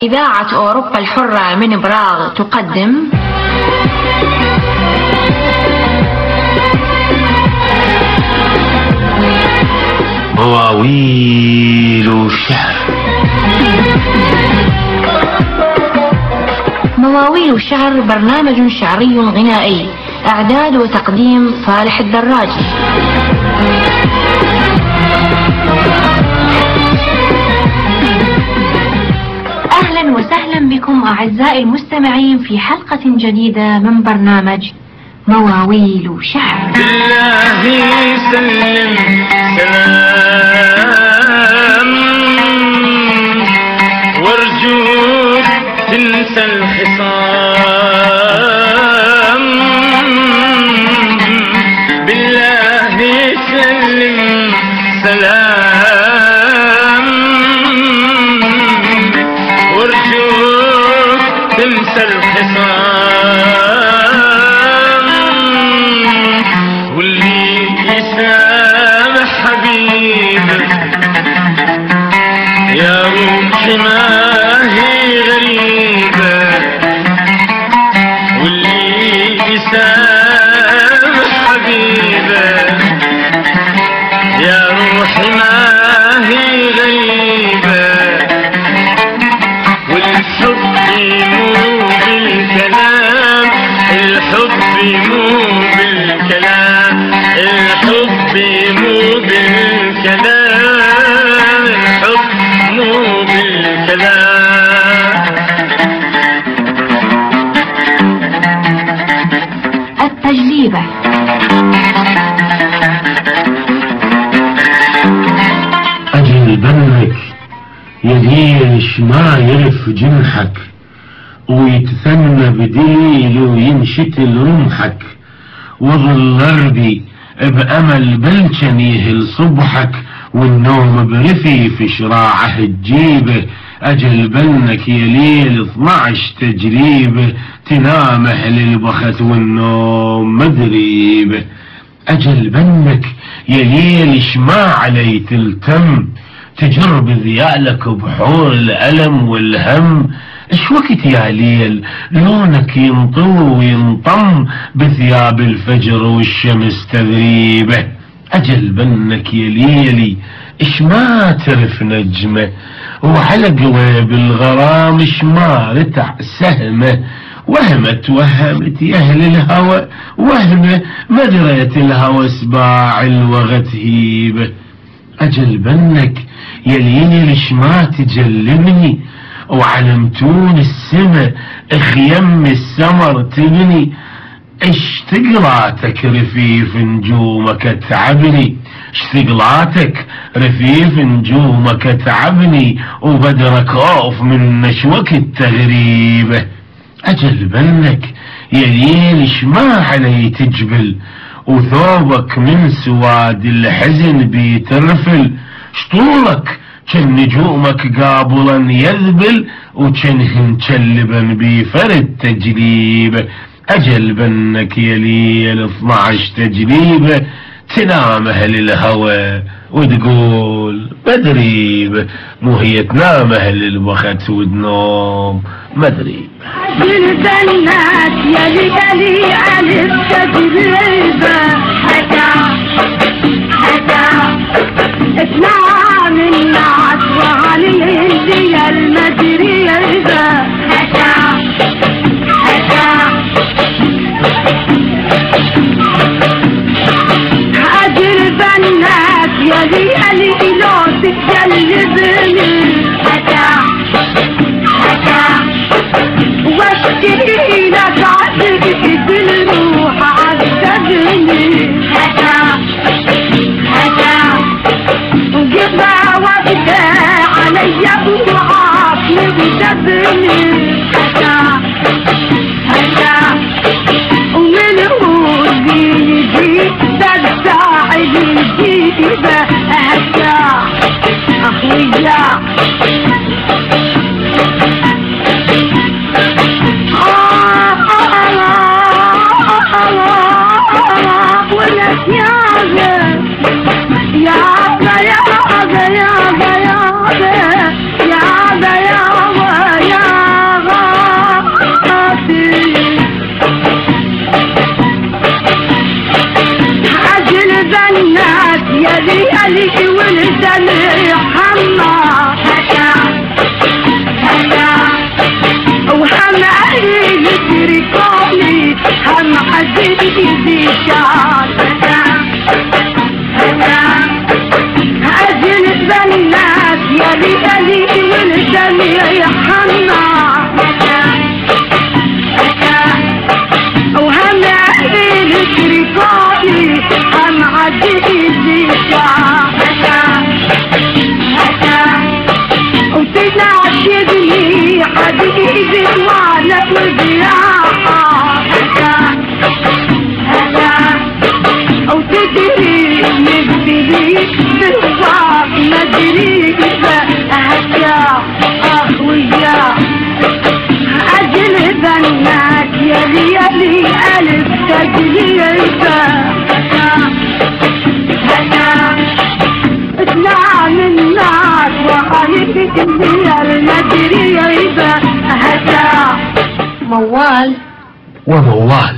إذاعة أوروبا الحرة من براغ تقدم مواويل الشعر. مواويل الشعر برنامج شعري غنائي، إعداد وتقديم صالح الدراجي. أهلا وسهلا بكم أعزائي المستمعين في حلقة جديدة من برنامج مواويل شعر. بالله سلم سلام وارجوك تنسى الخصام. بالله سلم سلام وارجوك تنسى الخصام. واللي يسامح حبيبه يا روحي ما هي غريبة. واللي يسامح حبيبه يا روحي ما هي غريبة. والحب مو بالكلام، الحب مو بالكلام، الحب مو بالكلام، الحب مو بالكلام. التجليبة. أجل بنك يديش ما يرف جنحك، ويتثنى بديل وينشتل رمحك. وظل غربي بأمل بلشن يهل صبحك، والنوم برفيف شراعه تجيبه. أجل بنك يا ليل 12 تجريبه، تنام أهل البخت والنوم مدريبه. أجل بنك يا ليل شما علي تلتم، تجرب ذيالك بحور الألم والهم. اش وقت يا ليل لونك ينطوي وينطم بثياب الفجر والشمس تذريبه. أجل بنك يا ليلي اش ما ترف نجمه، وعلى قويب الغرام اش ما رتع سهمه. وهمت يا أهل الهوى وهمه، ما دريت الهوى سباع الوغى تهيبه. أجل بنك يا ليلي اش ما تجلبني، وعلمتون السما اخيم السمر تبني. اشتقلاتك رفيف نجومك تعبني، اشتقلاتك رفيف نجومك تعبني. وبدرك خوف من نشوك التغريبة. أجل بنك يا ليل شما علي تجبل، وثوبك من سواد الحزن بيترفل. شطولك كان نجومك قابلا يذبل، وكنهن تشلبا بفرد تجليبه. أجل بنك يا ليل 12 تجريبه، تنام أهل الهوى وتقول مدريبه. مو هي تنام أهل البخت وتنوم مدريبه. أجل بنك يا ليلي على التجريبة، حكا اسمع من الناس وعلى الهدية المدريبة. حكا أجل بنك يا ليلي لو تجلبني. حكا واشكي لك عذبك بالروح عذبني. حكا وقفا وقفا علي بوعاك وجبني. حكا ومن هودي يجيك تدعي الجيبة. حكا أخويا ولك يا يا النار وهلا الكريكاتي هم عديدي وتناشدني حبيبي وعلى وزياحة أو تدري نبتلي بالواق مدري إذا أهجا أخويا أجل ذنات يلي ألف تجليبا اطلع من النار وخليك اللي المدري إذا أهجا موال وموال.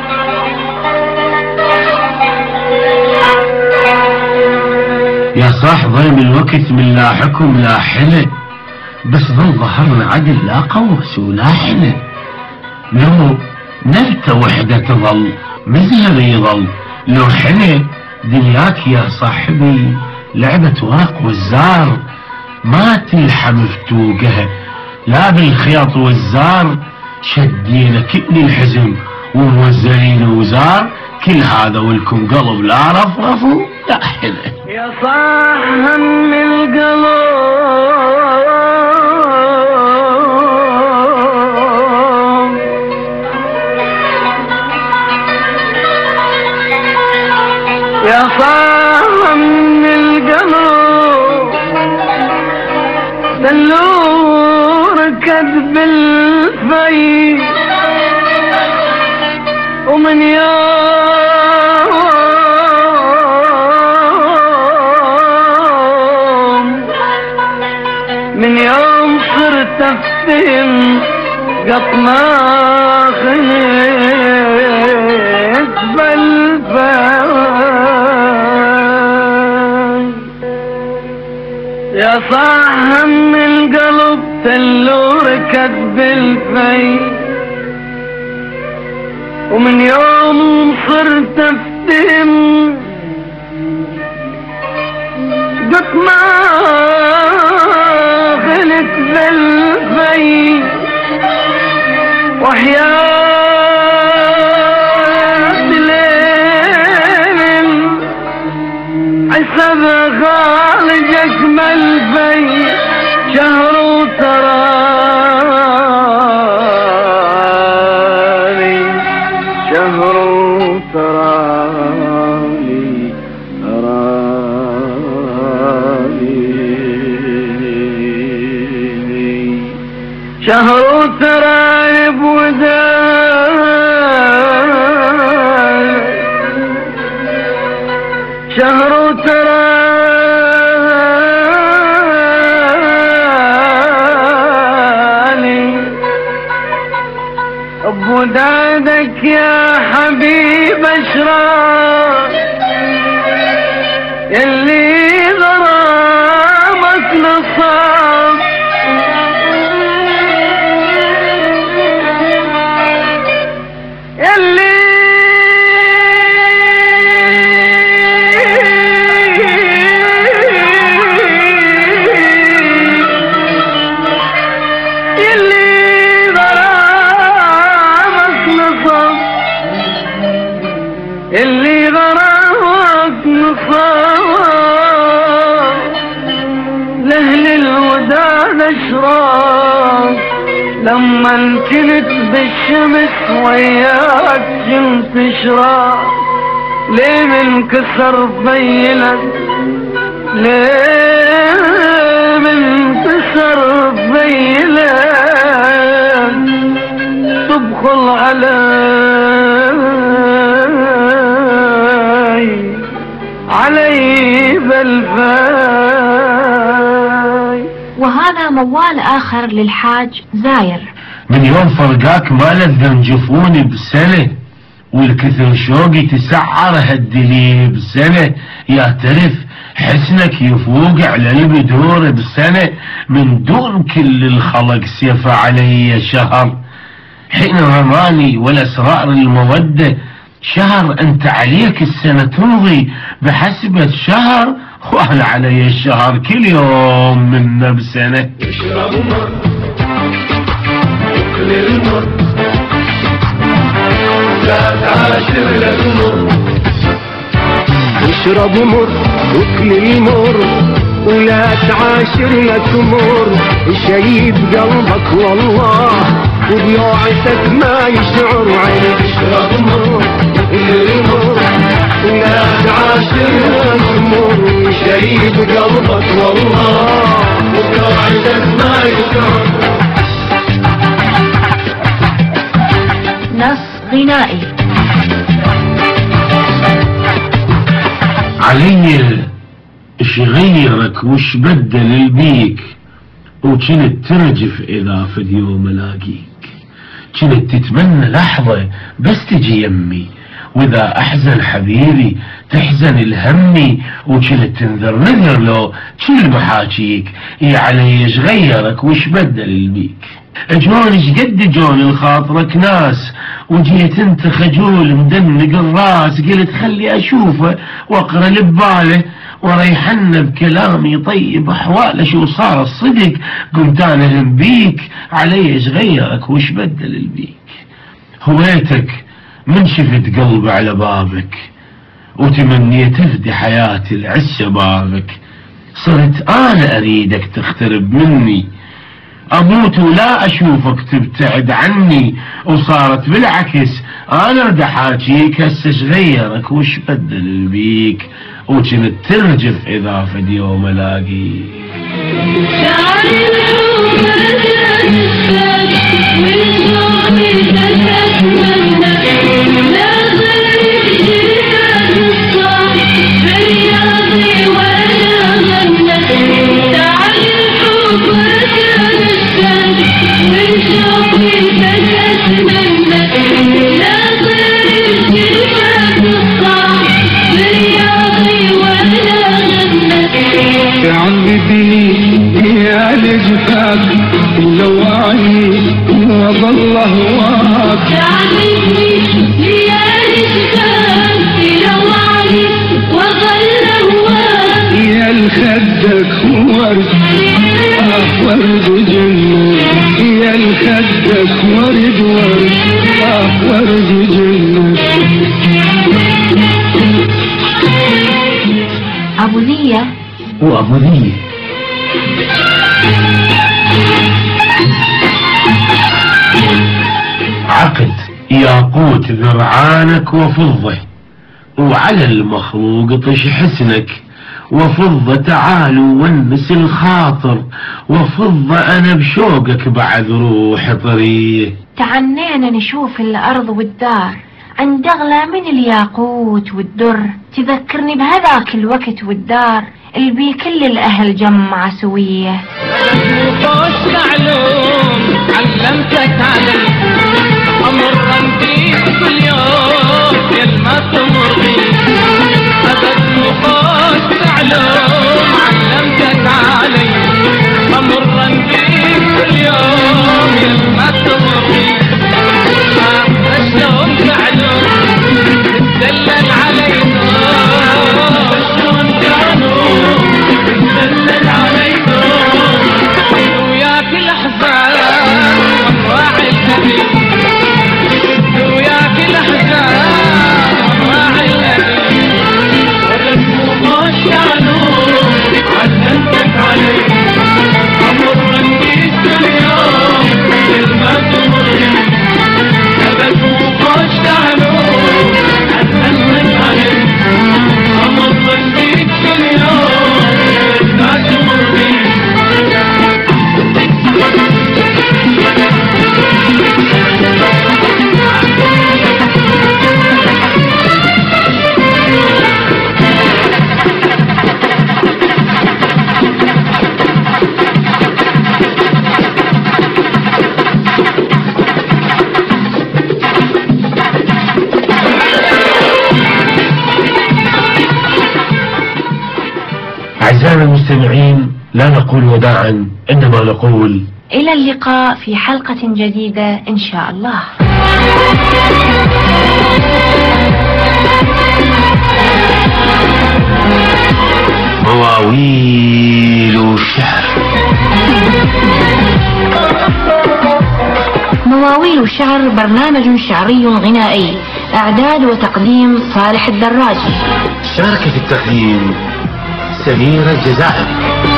يا صاح ضيم الوقت من لاحكم لا حلة، بس ظل ظهرنا عدل لا قوس ولا حلة، لو نبتة وحدة تظل مزهر يظل، لو حلة دنياك يا صاحبي لعبة ورق والزار، ما تلحم فتوقها لا بالخيط والزار، شدينا كل الحزم وموزعين وزار، كل هذا ولكم قلب لا رفرفوا لا حلة. يا صاح هم القلب يا صاح هم القلب دلور كذب الفي ومن يوم صرت افتهم قط ما خليت بالفاي يا صاح هم القلب تلور كذب الفي ومن يوم صرت افتهم قط ما خلت بالفي وحياة ليل حسب خالجك ملفي شهر تراني شهر تراني شهر ترايب وداي شهر تراني بودادك يا حبيب اشراق اللي غرامك نصاب اللي غرامك نصاب لأهل الوداد اشراق لما كنت بالشمس وياك جنت اشراق ليه منكسر بينك ليه منكسر بينك تبخل علي بالفاي. وهذا موال آخر للحاج زاير. من يوم فرقاك ما لذن جفوني بسنة والكثر شوقي تسعر هالدليل بسنة، يا ترف حسنك يفوق على البدور بسنة من دون كل الخلق سيف علي شهر، حين رماني والأسرار المودة شهر أنت عليك السنة تمضي بحسبة شهر وأنا علي الشهر كل يوم منا بسنة. تعاشر لك مر، اشرب مر وكل المر ولا تعاشر لك مر، شايب قلبك والله ودموعتك ما يشعر عينك. اشرب مر وكل المر ولا تعاشر لك مر، شايب قلبك والله ودموعتك ما يشعر. نص غنائي. علي اش غيرك وش بدل بيك، وكنت ترجف اذا في اليوم الاقيك، كنت تتمنى لحظة بس تجي يمي، واذا احزن حبيبي تحزن الهمي، وكنت تنذر نذر لو كل محاكيك. يا علي اش غيرك وش بدل بيك، جون قد جون الخاطرك ناس، وجيت انت خجول مدنق الراس، قلت خلي اشوفه واقرا لباله وريحنا بكلامي طيب احواله، شو صار الصدق قمت انا هم بيك. علي ايش غيرك وش بدل بيك، هويتك من شفت قلبي على بابك، وتمنيت افدي حياتي لعز شبابك، صرت انا اريدك تقترب مني، اموت ولا اشوفك تبتعد عني، وصارت بالعكس انا ارد احاكيك. هسه ايش غيرك وش بدل بيك، وكنت ترجف اذا في يوم الاقيك. يا لجفاك اللوعي وظل هواك، يا لجفاك اللوعي وظل هواك، يا الخدك ورد ورد جنة، يا الخدك ورد ورد جنة. أبو ذية وأبو ذية عقد ياقوت ذرعانك وفضة، وعلى المخلوق طش حسنك، وفضة تعال ونس الخاطر، وفضة أنا بشوقك بعد روح طريه. تعنينا نشوف الأرض والدار عند أغلى من الياقوت والدر، تذكرني بهذاك الوقت والدار اللي بيه كل الأهل جمع سوية. وقوش معلوم علمتك علي، أمرا بيك كل يوم كلمة تمر بيك، أبد وقوش معلوم علمتك علي، أمرا بيك كل يوم كلمة تمر بيك، شلون معلوم تدلل علينا، شلون كانوا تدلل علينا، وياك الأحزان راعي الكبير، وياك الأحزان راعي الكبير، وبس كانوا علمتك علي، أمر بيك كل يوم كلمة تمر بيك، بس وقوش كانوا علمتك علي، أمر بيك كل يوم كلمة تمر بيك. أعزائنا المستمعين، لا نقول وداعا إنما نقول إلى اللقاء في حلقة جديدة إن شاء الله. مواويل الشعر. مواويل الشعر برنامج شعري غنائي إعداد وتقديم صالح الدراج. شارك في التقديم سمير الجزائر.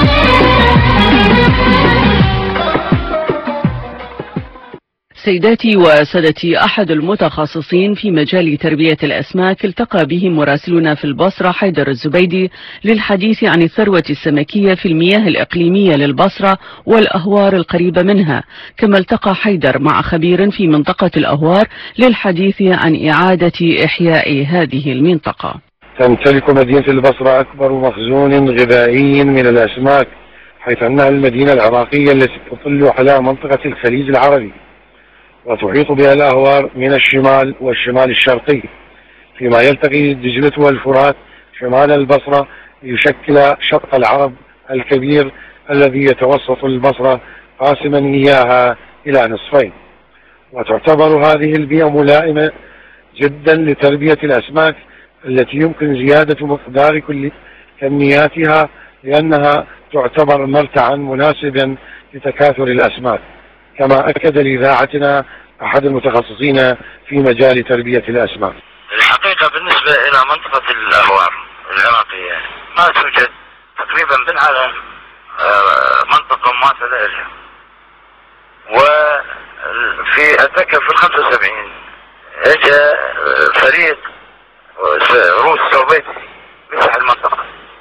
سيداتي وسادتي، أحد المتخصصين في مجال تربية الأسماك التقى به مراسلنا في البصرة حيدر الزبيدي للحديث عن الثروة السمكية في المياه الإقليمية للبصرة والأهوار القريبة منها، كما التقى حيدر مع خبير في منطقة الأهوار للحديث عن إعادة إحياء هذه المنطقة. تمتلك مدينة البصرة أكبر مخزون غذائي من الأسماك، حيث أنها المدينة العراقية التي تطل على منطقة الخليج العربي، وتحيط بها الأهوار من الشمال والشمال الشرقي، فيما يلتقي دجلة والفرات شمال البصرة ليشكل شط العرب الكبير الذي يتوسط البصرة قاسما إياها إلى نصفين. وتعتبر هذه البيئة ملائمة جدا لتربية الأسماك التي يمكن زيادة مقدار كل كمياتها، لأنها تعتبر مرتعا مناسبا لتكاثر الأسماك، كما أكد لإذاعتنا أحد المتخصصين في مجال تربية الأسماك. الحقيقة بالنسبة إلى منطقة الأهوار العراقية ما توجد تقريبا بالعالم منطقة مماثلة لها. وفي أتذكر في 75 اجى فريق روس سوفيتي مسح المنطقة،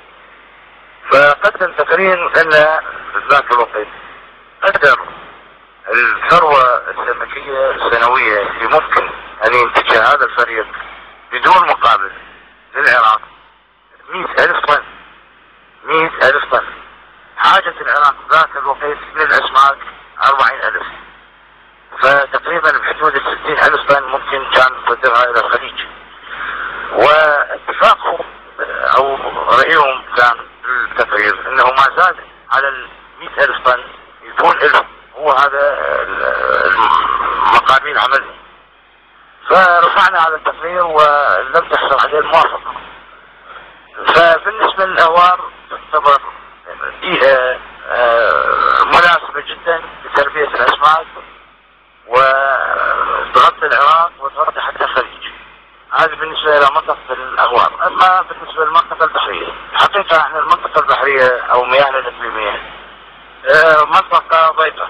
فقدم تقرير أن ذاك الوقت قدر الثروة السمكية السنوية اللي ممكن أن ينتجها هذا الفريق بدون مقابل للعراق 100,000 طن. 100,000 طن. حاجة العراق ذاك الوقت من الأسماك 40,000، فتقريبا بحدود 60,000 طن ممكن كان تصدرها إلى الخليج. واتفاقهم أو رأيهم كان التقرير أنه ما زاد على 100,000 طن يكون لهم، هو هذا مقامين عملهم. فرفعنا على التقرير ولم تحصل عليه الموافقة. فبالنسبة للأهوار تعتبر بيئة مناسبة جدا لتربية الأسماك، وتغطي العراق وتغطي حتى الخليج. هذا بالنسبة إلى منطقة الأهوار. أما بالنسبة للمنطقة البحرية، الحقيقة احنا المنطقة البحرية أو مياهنا الإقليمية منطقة ضيقة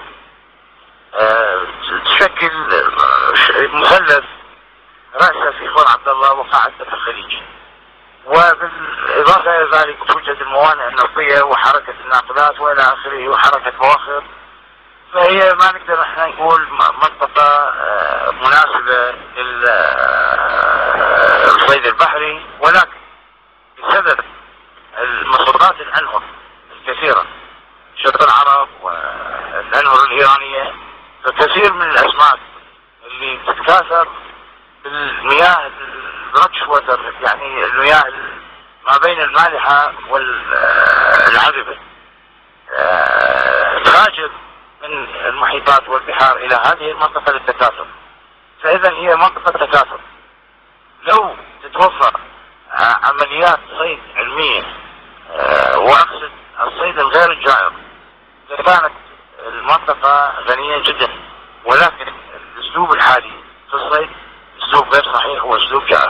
تشكل مثلث رأسه في خور عبد الله وقاعدة في الخليج، وبالإضافة إلى ذلك توجد الموانئ النفطية وحركة الناقلات وإلى آخره وحركة بواخر. فهي ما نقدر احنا نقول منطقة مناسبة للصيد البحري، ولكن بسبب المصدرات الأنهر الكثيرة، شط العرب والأنهر الإيرانية، فكثير من الأسماك اللي تتكاثر بالمياه البرتش ووتر، يعني المياه ما بين المالحة والعذبة، تهاجر من المحيطات والبحار إلى هذه المنطقة للتكاثر. فإذا هي منطقة تكاثر. لو تتوفر عمليات صيد علمية، وأقصد الصيد الغير الجائر، كانت المنطقة غنية جدا، ولكن الأسلوب الحالي في الصيد أسلوب غير صحيح وأسلوب جائر.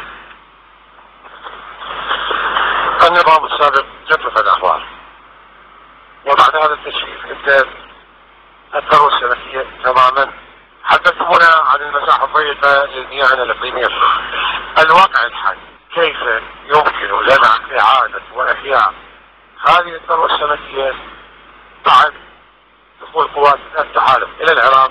النظام السابق جفف الأهوار، وبعد هذا التشريف ابتدت الثروة السمكية تماما. حدثونا عن المساحة الضيقة للمياه الإقليمية. الواقع الحالي كيف يمكن لنا إعادة وإحياء هذه الثروة السمكية بعد دخول قوات التحالف إلى العراق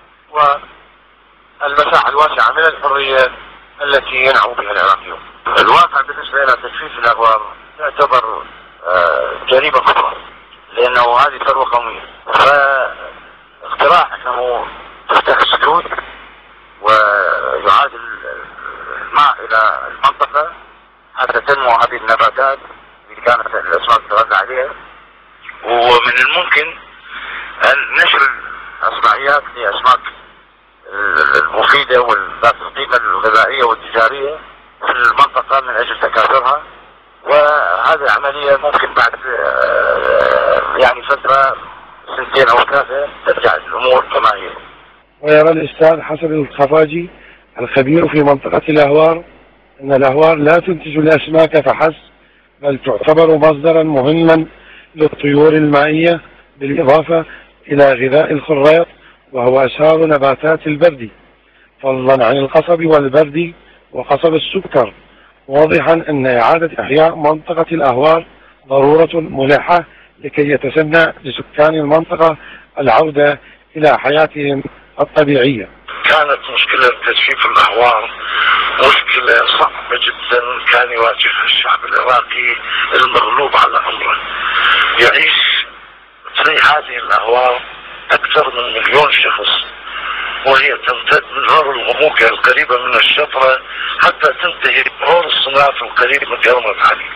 والمساحة الواسعة من الحرية التي ينعم بها العراقيون. الواقع بالنسبة إلى تجفيف الأهوار يعتبر جريمة كبرى، لأنه هذه ثروة قومية. فاقتراح أنه تفتح السدود ويعاد الماء إلى المنطقة حتى تنمو هذه النباتات اللي كانت الأسماك تغذى عليها، ومن الممكن أن نشر الأصناعيات لأسماك المفيدة وذات القيمة الغذائية والتجارية في المنطقة من أجل تكاثرها. وهذه عملية ممكن بعد يعني فترة 2 أو 3 ترجع الأمور كما هي. ويرى الأستاذ حسن الخفاجي الخبير في منطقة الأهوار أن الأهوار لا تنتج الأسماك فحسب، بل تعتبر مصدرا مهما للطيور المائية، بالإضافة إلى غذاء الخراط وهو أسهار نباتات البرد، فضلا عن القصب والبرد وقصب السكر، واضحا أن إعادة إحياء منطقة الأهوار ضرورة ملحة لكي يتسنى لسكان المنطقة العودة إلى حياتهم الطبيعية. كانت مشكلة تجفيف الأهوار مشكلة صعبة جدا كان يواجهها الشعب العراقي المغلوب على أمره. يعيش في هذه الأهوار أكثر من 1,000,000 شخص، وهي تمتد من هور الغموكة القريبة من الشطرة حتى تنتهي بهور الصناف القريب من كرمة علي.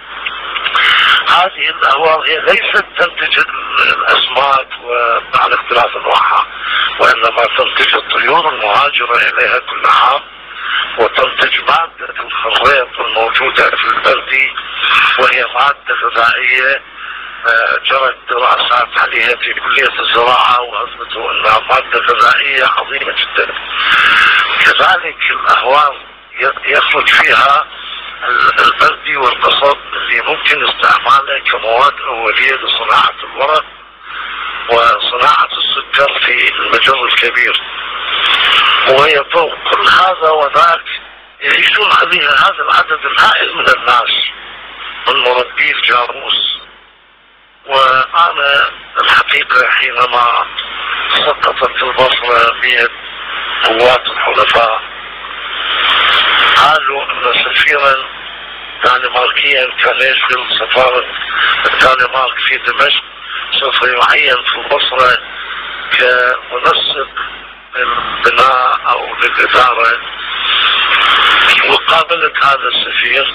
هذه الأهوار هي ليست تنتج الأسماك وعلى اختلاف أنواعها، وإنما تنتج الطيور المهاجرة إليها كل عام، وتنتج مادة الخريط الموجودة في البردي، وهي مادة غذائية جرت دراسات عليها في كلية الزراعة وأثبتوا أنها مادة غذائية عظيمة جدا. كذلك الأهوار يخرج فيها البردي والقصب اللي ممكن استعماله كمواد أولية لصناعة الورق وصناعة السكر في المجر الكبير. وهي فوق كل هذا وذاك يعيشون عليها هذا العدد الهائل من الناس من مربي الجاموس. وأنا الحقيقة حينما سقطت البصرة بيد قوات الحلفاء قالوا أن سفيرا دنماركيا كان يشغل سفارة الدنمارك في دمشق سوف يعين في البصرة كمنسق البناء أو للإدارة. وقابلت هذا السفير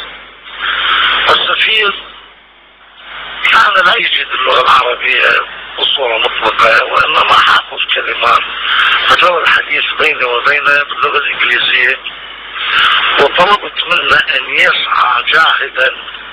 كان لا يجد اللغة العربية بصورة مطلقة، وإنما حافظ كلمات، فجرى الحديث بيني وبينه باللغة الإنجليزية. وطلبت منه أن يسعى جاهدا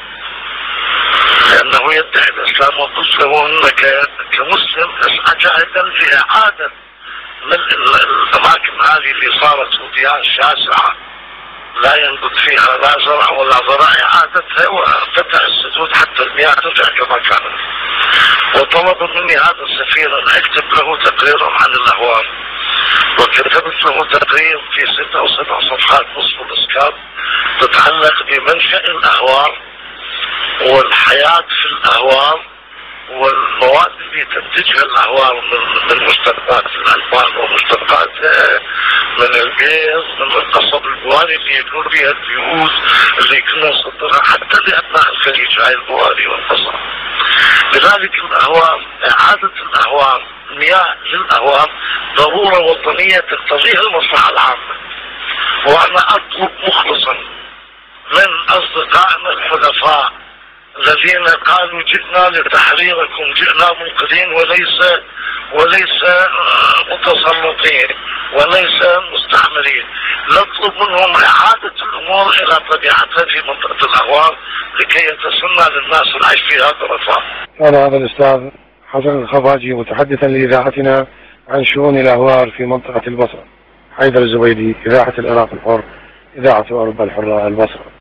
لأنه يدعي الإسلام، وقلت له أنك كمسلم اسعى جاهدا لإعادة الأماكن هذه اللي صارت وديان شاسعة لا ينبت فيها لا زرع ولا زراعة، إعادتها وفتح السدود حتى المياه ترجع كما كانت. وطلب مني هذا السفير أن أكتب له تقريرا عن الأهوار، وكتبت له تقرير في 6 أو 7 صفحات نصف الإسكاب تتعلق بمنشأ الأهوار والحياة في الأهوار والمواد اللي تنتجها الأهوار من مشتقات الألبان ومشتقات من البيض من القصب البواري اللي يكون فيها البيوت اللي كنا نصدرها حتى لأبناء الخليج، هاي البواري والقصب. لذلك الأهوار، إعادة الأهوار، مياه للأهوار ضرورة وطنية تقتضيها المصلحة العامة. وأنا أطلب مخلصا من أصدقائنا الحلفاء الذين قالوا جئنا لتحريركم، جئنا منقذين وليس متسلطين وليس مستعمرين، نطلب منهم إعادة الأمور إلى طبيعتها في منطقة الأهوار لكي يتسنى للناس العيش في هذا الرفاه. قال هذا الأستاذ حسن الخفاجي متحدثا لإذاعتنا عن شؤون الأهوار في منطقة البصرة. حيدر الزبيدي، إذاعة العراق الحر، إذاعة أوروبا الحرة، البصرة.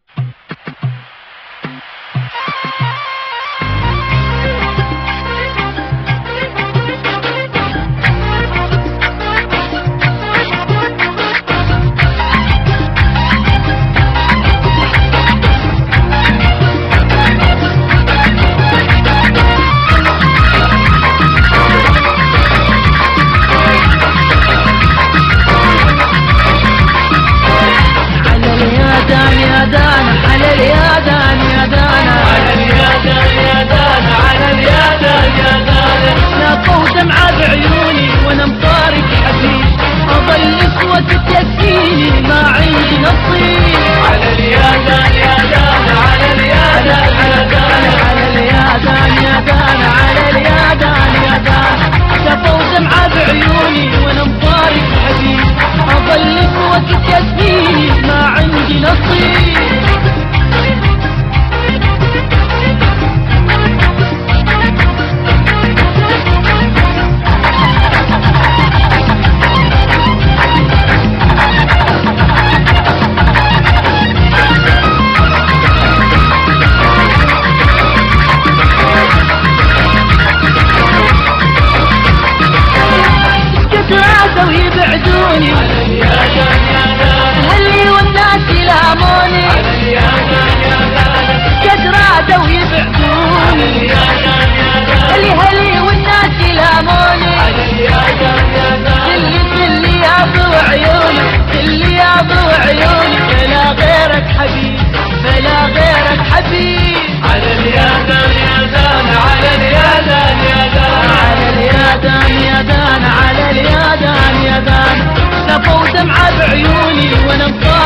يا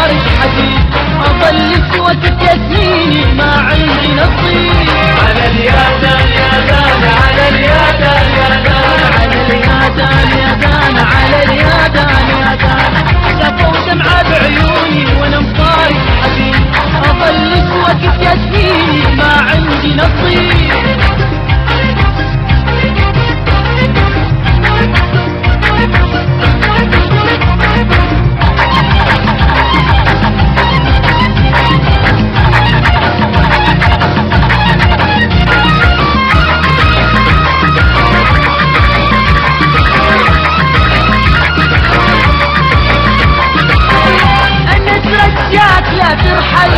مطارش حديد أظل سوتك ياسميني ما عندي نصيب على اليدان يدان على اليدان يدان على اليدان يدان على اليدان يدان شافوا دمعة بعيوني وانا مطارش حديد أظل سوتك ياسميني ما عندي نصيب لا ترحل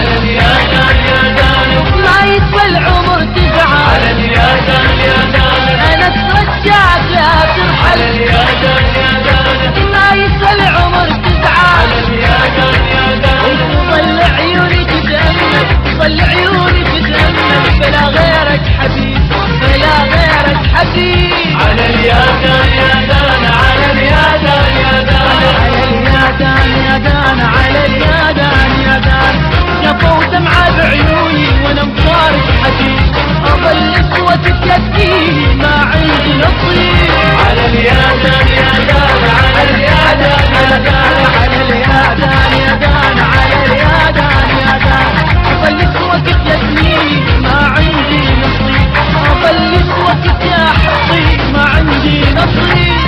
ما يسوى العمر تزعل انا اترجاك لا ترحل ما يسوى العمر تزعل ظل عيوني تتأمل ظل عيوني تتأمل فلا غيرك حبيب فلا غيرك حبيب على اليدان يدان على اليدان يدان على اليدان يدان على اليدان يدان شافوا دمعة بعيوني وانا مطارش حديد اظل سوتك يبكيني ما عندي نصيب على اليدان يدان على اليدان يدان على اليدان يدان على اليدان يدان اظل سوتك يبكيني ما عندي نصيب اظل سوتك يا حبيب ما عندي نصيب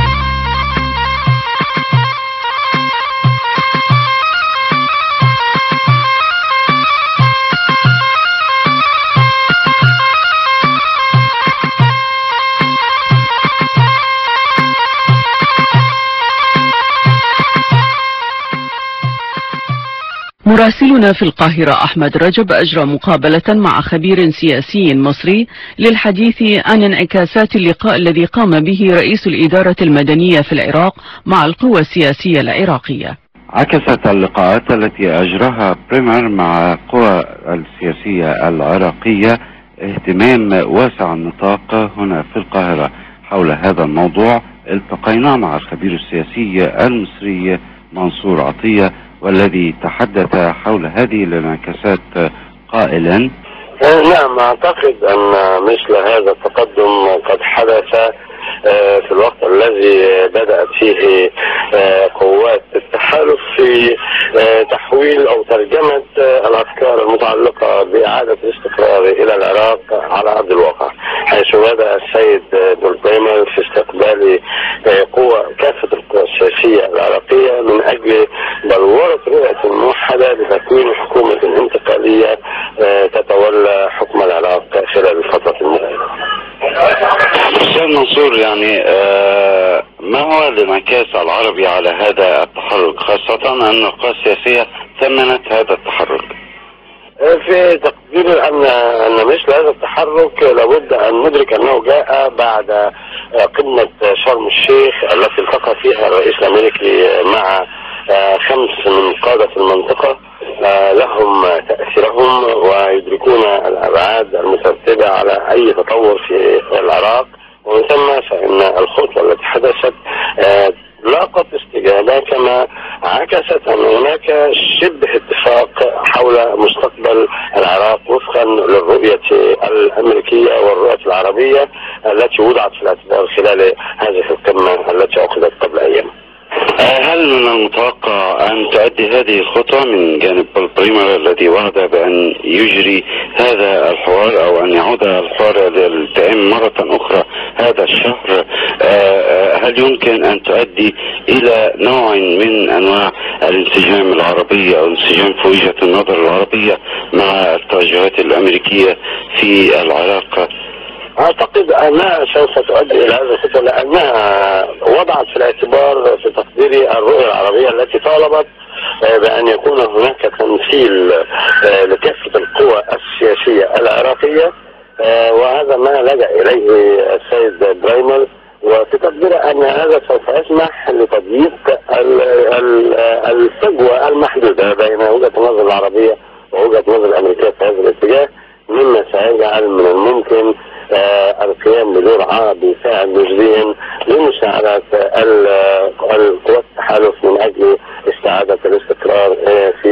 مراسلنا في القاهرة أحمد رجب أجرى مقابلة مع خبير سياسي مصري للحديث عن انعكاسات اللقاء الذي قام به رئيس الإدارة المدنية في العراق مع القوى السياسية العراقية. عكست اللقاءات التي أجراها بريمر مع القوى السياسية العراقية اهتمام واسع النطاق هنا في القاهرة حول هذا الموضوع. التقينا مع الخبير السياسي المصري منصور عطية والذي تحدث حول هذه الانعكاسات قائلا: نعم، أعتقد أن مثل هذا التقدم قد حدث في الوقت الذي بدأت فيه قوات التحالف في تحويل أو ترجمة الأفكار المتعلقة بإعادة الاستقرار إلى العراق على أرض الواقع، حيث بدأ السيد بريمر في استقبال كافة القوى السياسية العراقية من أجل بلورة رؤية موحدة لتكوين حكومة انتقالية تتولى حكم العراق خلال الفترة المقبلة. أستاذ منصور، يعني ما هو الانعكاس العربي على هذا التحرك، خاصة أن القوى السياسية ثمنت هذا التحرك؟ في تقدير أن مثل هذا التحرك لابد أن ندرك أنه جاء بعد قمة شرم الشيخ التي التقى فيها الرئيس الأمريكي مع 5 من قادة المنطقة لهم تأثيرهم ويدركون الأبعاد المترتبة على أي تطور في العراق، ومن ثم فإن الخطوة التي حدثت لاقت استجابة، كما عكست أن هناك شبه اتفاق حول مستقبل العراق وفقا للرؤية الأمريكية والرؤية العربية التي وضعت في الاعتبار خلال هذه القمة التي عقدت قبل أيام. هل من المتوقع أن تؤدي هذه الخطوة من جانب بريمر الذي وعد بأن يجري هذا الحوار أو أن يعود الحوار للتئام مرة أخرى هذا الشهر، هل يمكن أن تؤدي إلى نوع من أنواع الانسجام العربي أو الانسجام في وجهة النظر العربية مع التوجهات الأمريكية في العراق؟ أعتقد أنها سوف تؤدي إلى هذا الخطوة، لأنها وضعت في الاعتبار في تقديري الرؤية العربية التي طالبت بأن يكون هناك تمثيل لكافة القوى السياسية العراقية، وهذا ما لجأ إليه السيد بريمر، وفي تقدير أن هذا سوف يسمح لتضييق الفجوة المحدودة بين وجهة النظر العربية ووجهة النظر الأمريكية في هذا الاتجاه، مما سيجعل من الممكن القيام بدور عربي فاعل جزئيا لمساعدة القوات التحالف من أجل استعادة الاستقرار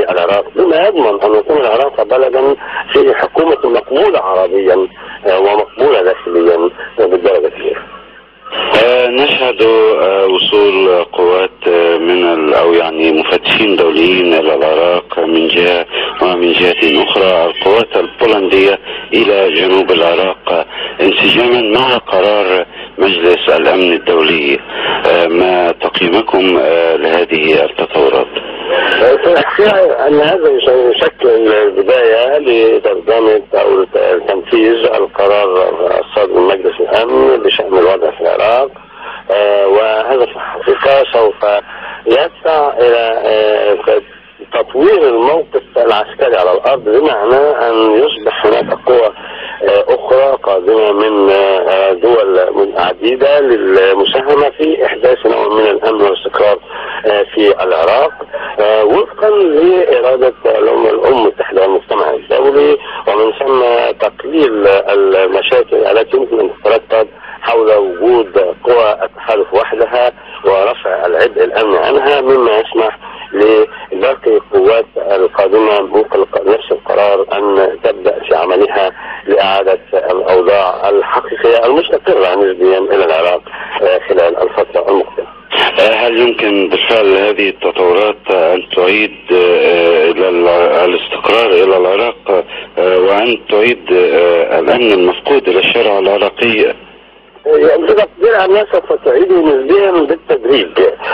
مراسلين دوليين إلى العراق من جهة، ومن جهة أخرى القوات البولندية إلى جنوب العراق انسجاما مع قرار مجلس الأمن الدولي. ما تقييمكم لهذه التطورات؟ أن هذا يشكل بداية لترجمة أو تنفيذ القرار الصادر من مجلس الأمن بشأن الوضع في العراق، وهذا في الحقيقة سوف يدفع إلى تطوير الموقف العسكري على الأرض، بمعنى أن يصبح هناك قوى أخرى قادمة من دول عديدة للمساهمة في إحداث نوع من الأمن والاستقرار في العراق، وفقا لإرادة الأمم المتحدة والمجتمع الدولي، ومن ثم تقليل المشاكل التي يمكن أن تترتب حول وجود قوى التحالف وحدها ورفع العبء الأمني عنها، مما يسمح لباقي القوات القادمة نفس القرار أن تبدأ في عملها لإعادة الأوضاع الحقيقية المستقرة نسبيا إلى العراق خلال الفترة المقبلة. هل يمكن بالفعل هذه التطورات أن تعيد الاستقرار إلى العراق وأن تعيد الأمن المفقود إلى الشارع العراقي؟ يعني تقدير أنها سوف تعيده نسبيا بالتدريج،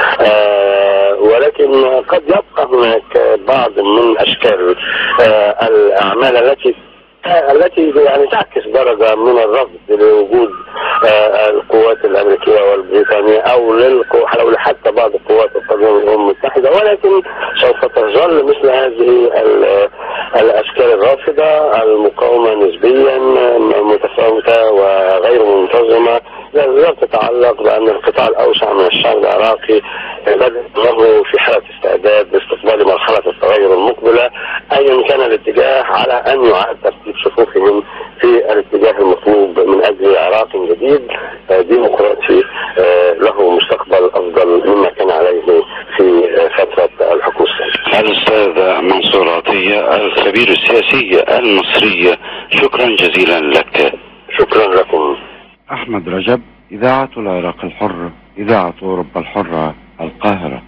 ولكن قد يبقى هناك بعض من أشكال الأعمال التي يعني تعكس درجة من الرفض لوجود القوات الأمريكية والبريطانية أو حتى بعض القوات القادمة من الأمم المتحدة، ولكن سوف تظل مثل هذه الأشكال الرافضة المقاومة نسبيا متفاوتة وغير منتظمة، لا تتعلق بأن القطاع الأوسع من الشعب العراقي بدأ له في حالة استعداد لاستقبال مرحلة التغير المقبلة، أيا كان الاتجاه، على أن يعاد ترتيب صفوفهم في الاتجاه المطلوب من أجل عراق جديد ديمقراطي له مستقبل أفضل مما كان عليه في فترة الحكم السابق. الأستاذ منصور عطية الخبير السياسي المصري، شكرا جزيلا لك. شكرا لكم. أحمد رجب، إذاعة العراق الحر، إذاعة أوروبا الحرة، القاهرة.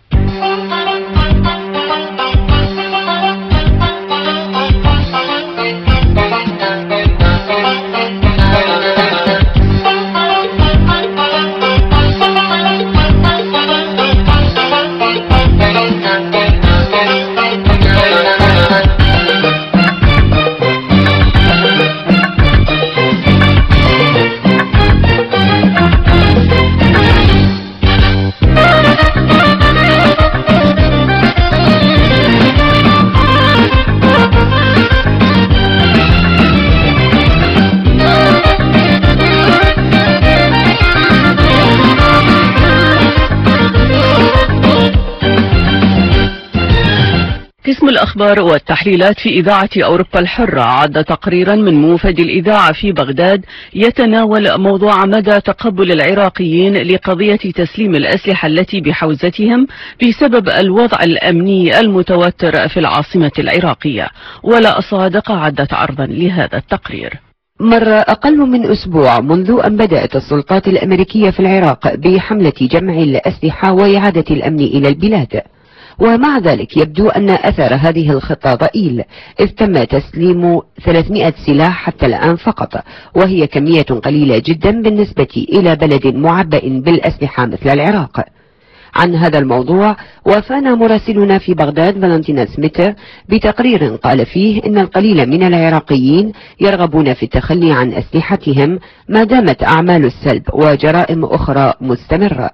قسم الأخبار والتحليلات في إذاعة أوروبا الحرة عد تقريرا من موفد الإذاعة في بغداد يتناول موضوع مدى تقبل العراقيين لقضية تسليم الأسلحة التي بحوزتهم بسبب الوضع الأمني المتوتر في العاصمة العراقية. ولا أصادق عدت عرضا لهذا التقرير. مر أقل من أسبوع منذ أن بدأت السلطات الأمريكية في العراق بحملة جمع الأسلحة وإعادة الأمن إلى البلاد، ومع ذلك يبدو أن أثر هذه الخطة ضئيل، إذ تم تسليم 300 سلاح حتى الآن فقط، وهي كمية قليلة جدا بالنسبة إلى بلد معبأ بالأسلحة مثل العراق. عن هذا الموضوع وافانا مراسلنا في بغداد فالنتينا سميتر بتقرير قال فيه إن القليل من العراقيين يرغبون في التخلي عن أسلحتهم ما دامت أعمال السلب وجرائم أخرى مستمرة.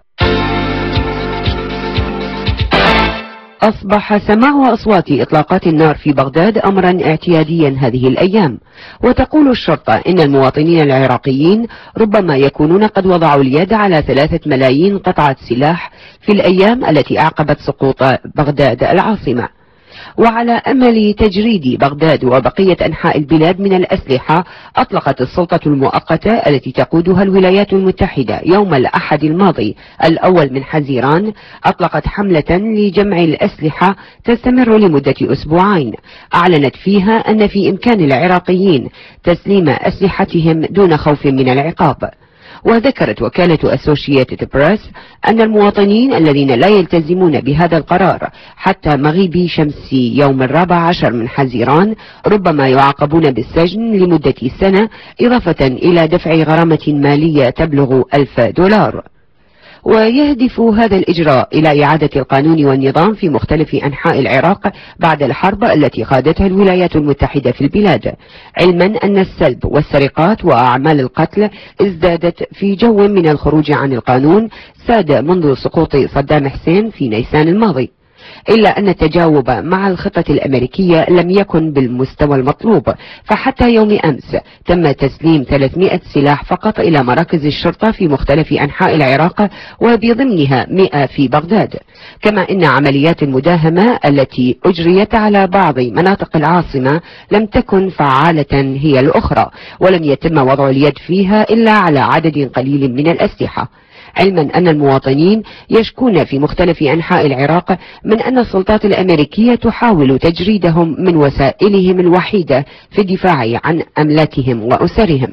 أصبح سماع أصوات إطلاقات النار في بغداد أمرا اعتياديا هذه الأيام، وتقول الشرطة إن المواطنين العراقيين ربما يكونون قد وضعوا اليد على 3 ملايين قطعة سلاح في الأيام التي أعقبت سقوط بغداد العاصمة. وعلى أمل تجريد بغداد وبقية أنحاء البلاد من الأسلحة، أطلقت السلطة المؤقتة التي تقودها الولايات المتحدة يوم الأحد الماضي الأول من حزيران أطلقت حملة لجمع الأسلحة تستمر لمدة أسبوعين، أعلنت فيها أن في إمكان العراقيين تسليم أسلحتهم دون خوف من العقاب. وذكرت وكالة أسوشيتد بريس أن المواطنين الذين لا يلتزمون بهذا القرار حتى مغيب شمس يوم 14 من حزيران ربما يعاقبون بالسجن لمدة سنة، إضافة إلى دفع غرامة مالية تبلغ $1000. ويهدف هذا الإجراء إلى إعادة القانون والنظام في مختلف أنحاء العراق بعد الحرب التي قادتها الولايات المتحدة في البلاد، علما أن السلب والسرقات وأعمال القتل ازدادت في جو من الخروج عن القانون ساد منذ سقوط صدام حسين في نيسان الماضي، إلا أن التجاوب مع الخطة الأمريكية لم يكن بالمستوى المطلوب، فحتى يوم أمس تم تسليم 300 سلاح فقط إلى مراكز الشرطة في مختلف أنحاء العراق وبضمنها 100 في بغداد، كما أن عمليات المداهمة التي أجريت على بعض مناطق العاصمة لم تكن فعالة هي الأخرى، ولم يتم وضع اليد فيها إلا على عدد قليل من الأسلحة، علما أن المواطنين يشكون في مختلف أنحاء العراق من أن السلطات الأمريكية تحاول تجريدهم من وسائلهم الوحيدة في الدفاع عن أملاكهم وأسرهم.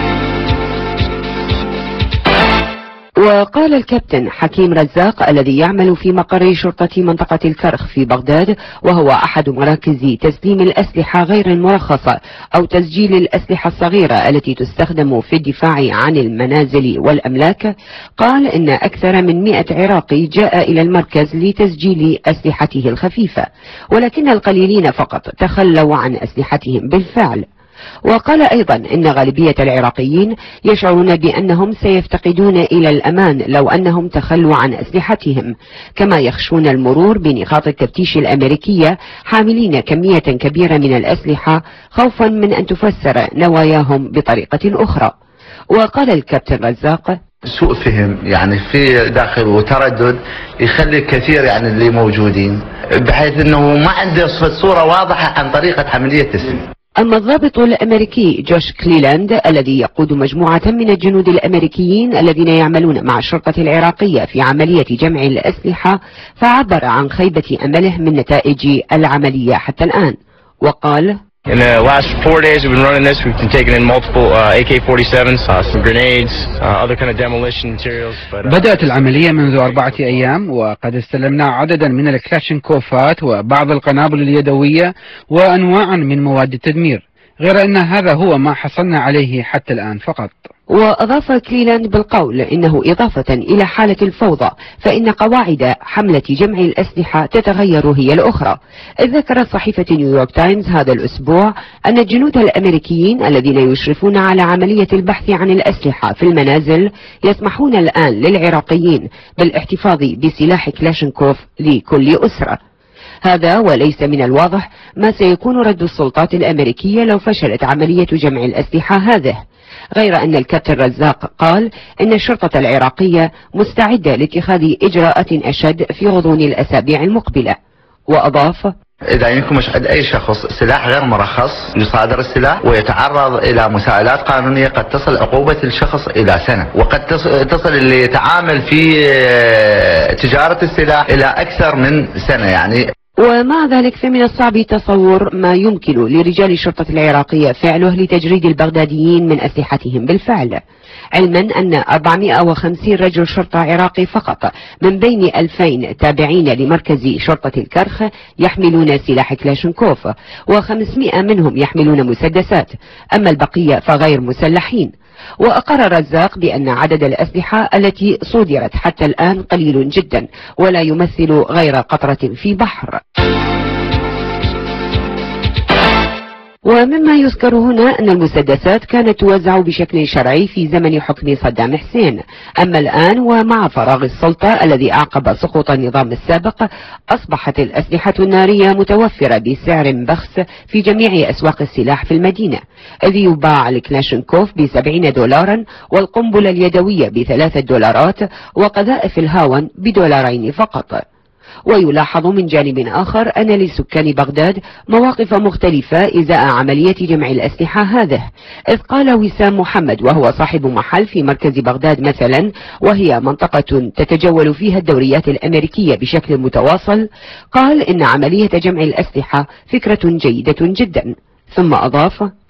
وقال الكابتن حكيم رزاق الذي يعمل في مقر شرطة منطقة الكرخ في بغداد، وهو أحد مراكز تسليم الأسلحة غير المرخصة أو تسجيل الأسلحة الصغيرة التي تستخدم في الدفاع عن المنازل والأملاك، قال إن أكثر من 100 عراقي جاء إلى المركز لتسجيل أسلحته الخفيفة، ولكن القليلين فقط تخلوا عن أسلحتهم بالفعل. وقال أيضا إن غالبية العراقيين يشعرون بأنهم سيفتقدون إلى الأمان لو أنهم تخلوا عن أسلحتهم، كما يخشون المرور بنقاط التفتيش الأمريكية حاملين كمية كبيرة من الأسلحة خوفا من أن تفسر نواياهم بطريقة أخرى. وقال الكابتن رزاق: سوء فهم يعني في داخل وتردد يخلي كثير يعني اللي موجودين بحيث أنه ما عنده صورة واضحة عن طريقة عملية التسليم. أما الضابط الأمريكي جوش كليلاند الذي يقود مجموعة من الجنود الأمريكيين الذين يعملون مع الشرطة العراقية في عملية جمع الأسلحة، فعبر عن خيبة أمله من نتائج العملية حتى الآن، وقال: In the last 4 days we've been running this, we've been taking in multiple AK-47s, some grenades, other kind of demolition materials. بدأت العملية منذ 4 أيام، وقد استلمنا عددا من الكلاشينكوفات وبعض القنابل اليدوية وأنواعا من مواد التدمير، غير أن هذا هو ما حصلنا عليه حتى الآن فقط. وأضاف كليلاند بالقول إنه إضافة إلى حالة الفوضى فإن قواعد حملة جمع الأسلحة تتغير هي الأخرى، إذ ذكرت صحيفة نيويورك تايمز هذا الأسبوع أن الجنود الأمريكيين الذين يشرفون على عملية البحث عن الأسلحة في المنازل يسمحون الآن للعراقيين بالاحتفاظ بسلاح كلاشينكوف لكل أسرة. هذا وليس من الواضح ما سيكون رد السلطات الأمريكية لو فشلت عملية جمع الأسلحة هذه، غير أن الكابتن رزاق قال إن الشرطة العراقية مستعدة لاتخاذ إجراءات أشد في غضون الأسابيع المقبلة. وأضاف: إذا يمكن مشهد أي شخص سلاح غير مرخص يصادر السلاح ويتعرض إلى مساءلات قانونية قد تصل عقوبة الشخص إلى سنة، وقد تصل اللي يتعامل في تجارة السلاح إلى أكثر من سنة يعني. ومع ذلك فمن الصعب تصور ما يمكن لرجال الشرطة العراقية فعله لتجريد البغداديين من أسلحتهم بالفعل، علما أن 450 رجل شرطة عراقي فقط من بين 2000 تابعين لمركز شرطة الكرخ يحملون سلاح كلاشينكوف، و500 منهم يحملون مسدسات، أما البقية فغير مسلحين. وأقر رزاق بأن عدد الأسلحة التي صدرت حتى الآن قليل جدا ولا يمثل غير قطرة في بحر. ومما يذكر هنا أن المسدسات كانت توزع بشكل شرعي في زمن حكم صدام حسين، أما الآن ومع فراغ السلطة الذي أعقب سقوط النظام السابق أصبحت الأسلحة النارية متوفرة بسعر بخس في جميع أسواق السلاح في المدينة، إذ يباع الكلاشينكوف $70 والقنبلة اليدوية $3 وقذائف الهاون $2 فقط. ويلاحظ من جانب آخر أن لسكان بغداد مواقف مختلفة إزاء عملية جمع الأسلحة هذه، إذ قال وسام محمد وهو صاحب محل في مركز بغداد مثلا، وهي منطقة تتجول فيها الدوريات الأمريكية بشكل متواصل، قال إن عملية جمع الأسلحة فكرة جيدة جدا، ثم أضاف: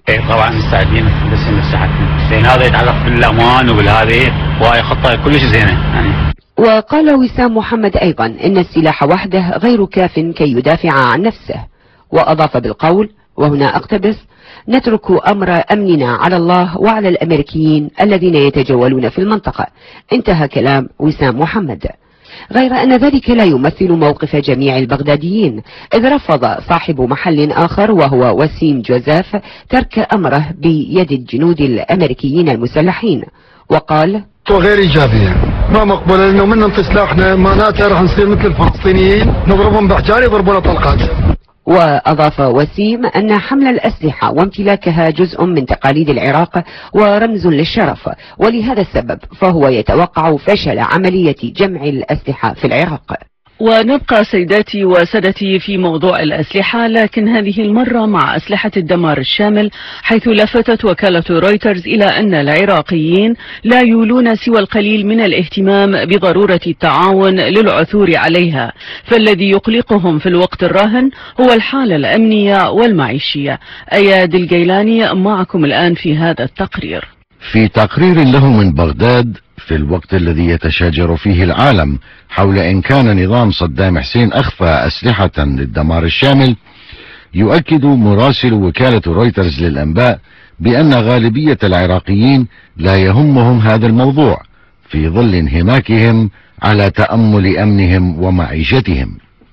طبعا مستعدين بس مساحتنا، لان هذا يتعلق بالامان وبالهذه، وهي خطه كلش زينه يعني. وقال وسام محمد أيضا إن السلاح وحده غير كاف كي يدافع عن نفسه، وأضاف بالقول، وهنا أقتبس: نترك أمر أمننا على الله وعلى الأمريكيين الذين يتجولون في المنطقة. انتهى كلام وسام محمد. غير أن ذلك لا يمثل موقف جميع البغداديين، إذ رفض صاحب محل آخر وهو وسيم جوزيف ترك أمره بيد الجنود الأمريكيين المسلحين، وقال: غير إيجابية، ما مقبولة، لأنه من ننطي سلاحنا معناته راح نصير مثل الفلسطينيين نضربهم بحجار يضربون طلقات. وأضاف وسيم أن حمل الأسلحة وامتلاكها جزء من تقاليد العراق ورمز للشرف، ولهذا السبب فهو يتوقع فشل عملية جمع الأسلحة في العراق. ونبقى سيداتي وسادتي في موضوع الأسلحة، لكن هذه المرة مع أسلحة الدمار الشامل، حيث لفتت وكالة رويترز إلى أن العراقيين لا يولون سوى القليل من الاهتمام بضرورة التعاون للعثور عليها، فالذي يقلقهم في الوقت الراهن هو الحالة الأمنية والمعيشية. أياد الجيلاني معكم الآن في هذا التقرير. في تقرير له من بغداد في الوقت الذي يتشاجر فيه العالم حول إن كان نظام صدام حسين أخفى أسلحة للدمار الشامل، يؤكد مراسل وكالة رويترز للأنباء بأن غالبية العراقيين لا يهمهم هذا الموضوع في ظل انهماكهم على تأمل أمنهم ومعيشتهم.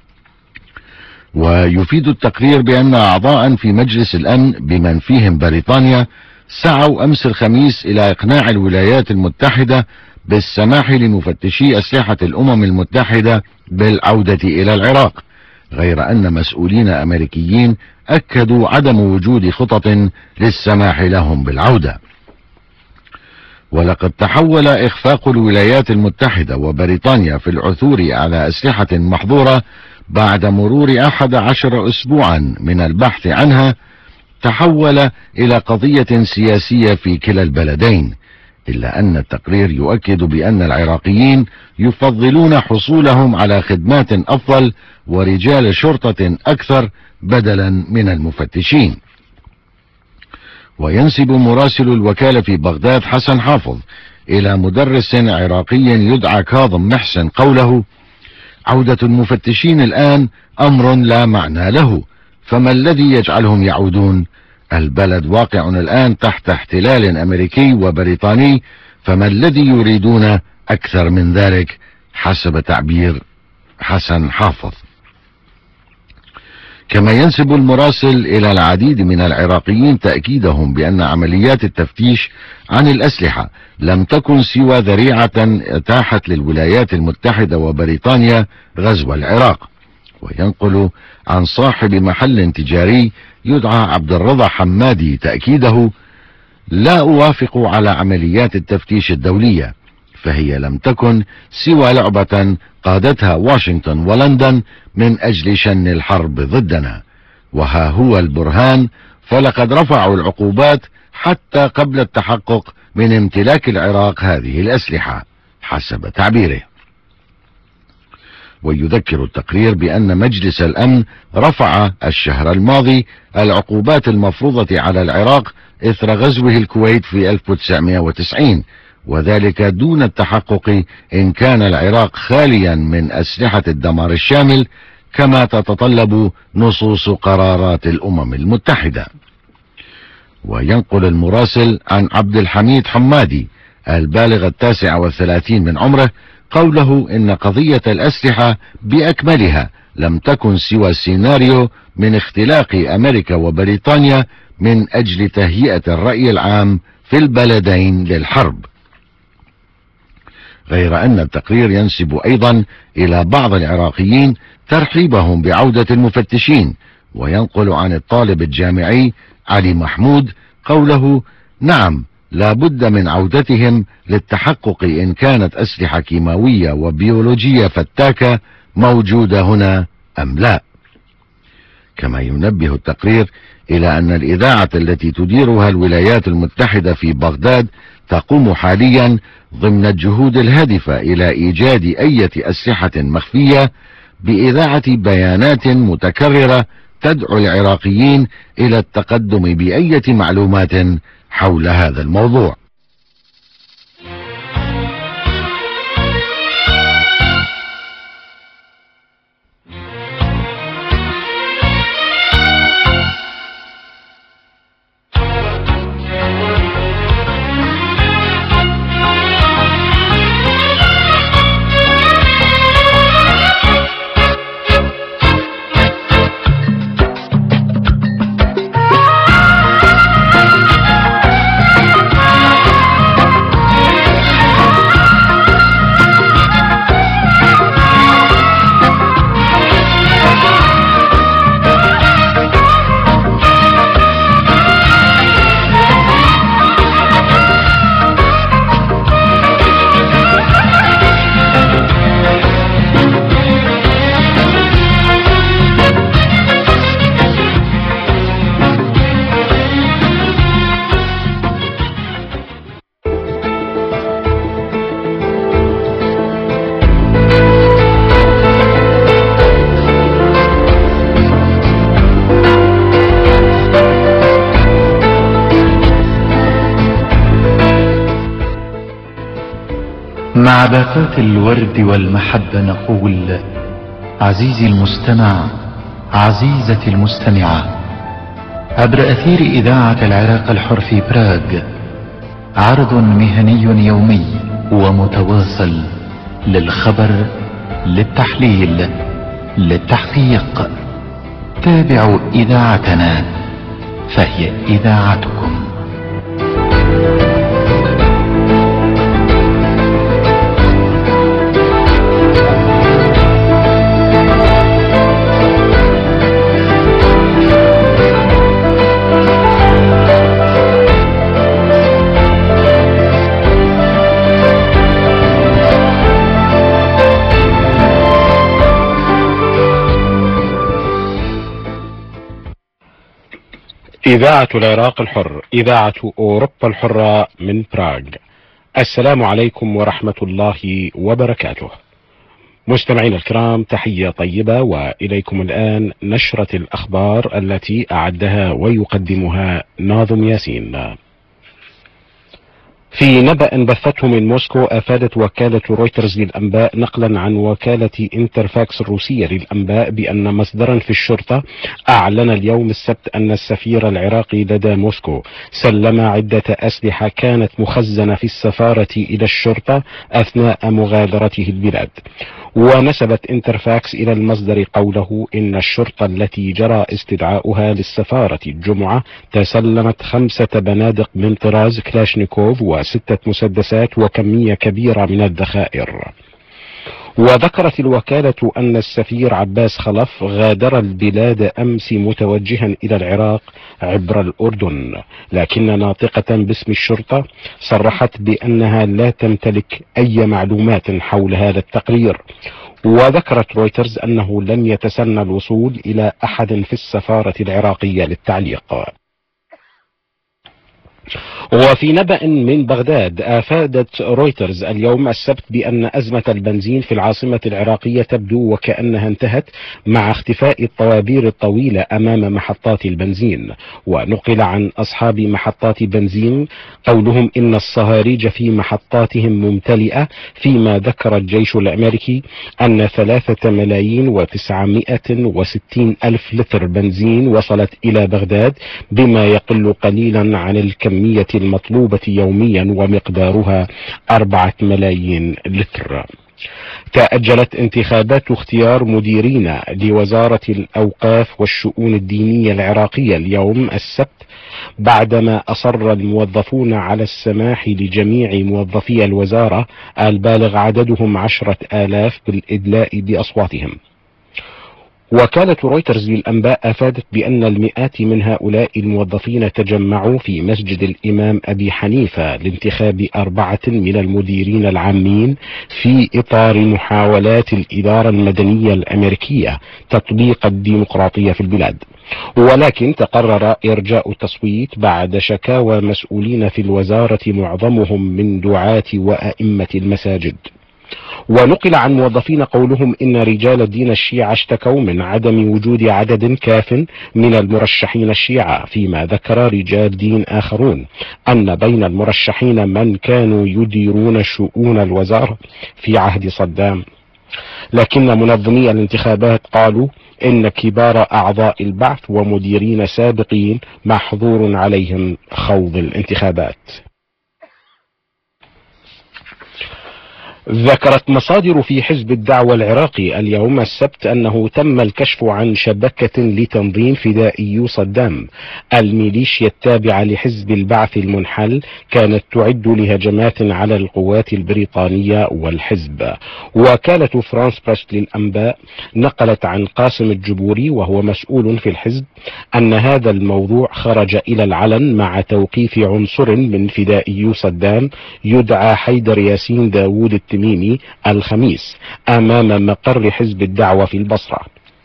ويفيد التقرير بأن أعضاء في مجلس الأمن بمن فيهم بريطانيا سعوا أمس الخميس إلى إقناع الولايات المتحدة بالسماح لمفتشي أسلحة الأمم المتحدة بالعودة إلى العراق، غير أن مسؤولين أمريكيين أكدوا عدم وجود خطط للسماح لهم بالعودة. ولقد تحول إخفاق الولايات المتحدة وبريطانيا في العثور على أسلحة محظورة بعد مرور 11 أسبوعا من البحث عنها، تحول إلى قضية سياسية في كلا البلدين، إلا أن التقرير يؤكد بأن العراقيين يفضلون حصولهم على خدمات أفضل ورجال شرطة أكثر بدلا من المفتشين. وينسب مراسل الوكالة في بغداد حسن حافظ إلى مدرس عراقي يدعى كاظم محسن قوله: عودة المفتشين الآن أمر لا معنى له، فما الذي يجعلهم يعودون؟ البلد واقع الآن تحت احتلال أمريكي وبريطاني، فما الذي يريدون أكثر من ذلك؟ حسب تعبير حسن حافظ. كما ينسب المراسل إلى العديد من العراقيين تأكيدهم بأن عمليات التفتيش عن الأسلحة لم تكن سوى ذريعة أتاحت للولايات المتحدة وبريطانيا غزو العراق. وينقل عن صاحب محل تجاري يدعى عبد الرضا حمادي تأكيده: لا أوافق على عمليات التفتيش الدولية، فهي لم تكن سوى لعبة قادتها واشنطن ولندن من أجل شن الحرب ضدنا، وها هو البرهان، فلقد رفعوا العقوبات حتى قبل التحقق من امتلاك العراق هذه الأسلحة حسب تعبيره. ويذكر التقرير بأن مجلس الأمن رفع الشهر الماضي العقوبات المفروضة على العراق إثر غزوه الكويت في 1990، وذلك دون التحقق إن كان العراق خاليا من أسلحة الدمار الشامل كما تتطلب نصوص قرارات الأمم المتحدة. وينقل المراسل عن عبد الحميد حمادي البالغ 39 من عمره قوله إن قضية الأسلحة بأكملها لم تكن سوى سيناريو من اختلاق أمريكا وبريطانيا من أجل تهيئة الرأي العام في البلدين للحرب. غير أن التقرير ينسب أيضا إلى بعض العراقيين ترحيبهم بعودة المفتشين، وينقل عن الطالب الجامعي علي محمود قوله: نعم، لا بد من عودتهم للتحقق إن كانت أسلحة كيماوية وبيولوجية فتاكة موجودة هنا أم لا. كما ينبه التقرير إلى أن الإذاعة التي تديرها الولايات المتحدة في بغداد تقوم حاليا ضمن الجهود الهادفة إلى إيجاد أي أسلحة مخفية بإذاعة بيانات متكررة تدعو العراقيين إلى التقدم بأية معلومات حول هذا الموضوع. مع باقات الورد والمحبة نقول: عزيزي المستمع، عزيزتي المستمعة، عبر أثير إذاعة العراق الحر في براغ، عرض مهني يومي ومتواصل للخبر، للتحليل، للتحقيق. تابعوا إذاعتنا فهي إذاعتكم. إذاعة العراق الحر، إذاعة أوروبا الحرة من براغ. السلام عليكم ورحمة الله وبركاته. مستمعينا الكرام، تحية طيبة، وإليكم الآن نشرة الأخبار التي أعدها ويقدمها ناظم ياسين. في نبأ بثته من موسكو، أفادت وكالة رويترز للأنباء نقلا عن وكالة انترفاكس الروسية للأنباء بأن مصدرا في الشرطة أعلن اليوم السبت أن السفير العراقي لدى موسكو سلم عدة أسلحة كانت مخزنة في السفارة إلى الشرطة أثناء مغادرته البلاد. ونسبت انترفاكس إلى المصدر قوله إن الشرطة التي جرى استدعاؤها للسفارة الجمعة تسلمت 5 بنادق من طراز كلاشنيكوف و6 مسدسات وكمية كبيرة من الذخائر. وذكرت الوكالة أن السفير عباس خلف غادر البلاد أمس متوجها إلى العراق عبر الأردن، لكن ناطقة باسم الشرطة صرحت بأنها لا تمتلك أي معلومات حول هذا التقرير. وذكرت رويترز أنه لم يتسنى الوصول إلى أحد في السفارة العراقية للتعليق. وفي نبأ من بغداد، أفادت رويترز اليوم السبت بأن أزمة البنزين في العاصمة العراقية تبدو وكأنها انتهت مع اختفاء الطوابير الطويلة أمام محطات البنزين. ونقل عن أصحاب محطات بنزين قولهم إن الصهاريج في محطاتهم ممتلئة، فيما ذكر الجيش الأمريكي أن 3,960,000 لتر بنزين وصلت إلى بغداد، بما يقل قليلا عن الكمية المطلوبة يوميا ومقدارها 4 ملايين لتر. تأجلت انتخابات اختيار مديرين لوزارة الأوقاف والشؤون الدينية العراقية اليوم السبت، بعدما أصر الموظفون على السماح لجميع موظفي الوزارة البالغ عددهم 10,000 بالإدلاء بأصواتهم. وكالة رويترز للأنباء أفادت بأن المئات من هؤلاء الموظفين تجمعوا في مسجد الإمام أبي حنيفة لانتخاب 4 من المديرين العامين في إطار محاولات الإدارة المدنية الأمريكية تطبيق الديمقراطية في البلاد. ولكن تقرر إرجاء التصويت بعد شكاوى مسؤولين في الوزارة معظمهم من دعاة وأئمة المساجد. ونقل عن موظفين قولهم إن رجال الدين الشيعة اشتكوا من عدم وجود عدد كاف من المرشحين الشيعة، فيما ذكر رجال دين آخرون أن بين المرشحين من كانوا يديرون شؤون الوزارة في عهد صدام، لكن منظمي الانتخابات قالوا إن كبار أعضاء البعث ومديرين سابقين محظور عليهم خوض الانتخابات. ذكرت مصادر في حزب الدعوة العراقي اليوم السبت أنه تم الكشف عن شبكة لتنظيم فدائي صدام. الميليشيا التابعة لحزب البعث المنحل كانت تعد لهجمات على القوات البريطانية والحزب. وكالة فرانس بريس للأنباء نقلت عن قاسم الجبوري وهو مسؤول في الحزب أن هذا الموضوع خرج إلى العلن مع توقيف عنصر من فدائي صدام يدعى حيدر ياسين داوود التميمي الخميس أمام مقر حزب الدعوة في البصرة.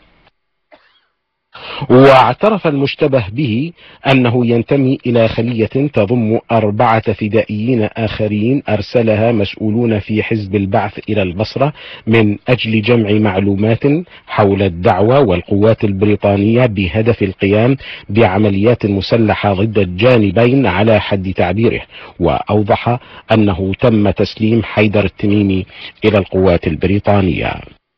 واعترف المشتبه به أنه ينتمي إلى خلية تضم 4 فدائيين آخرين أرسلها مسؤولون في حزب البعث إلى البصرة من أجل جمع معلومات حول الدعوة والقوات البريطانية بهدف القيام بعمليات مسلحة ضد الجانبين على حد تعبيره. وأوضح أنه تم تسليم حيدر التميمي إلى القوات البريطانية.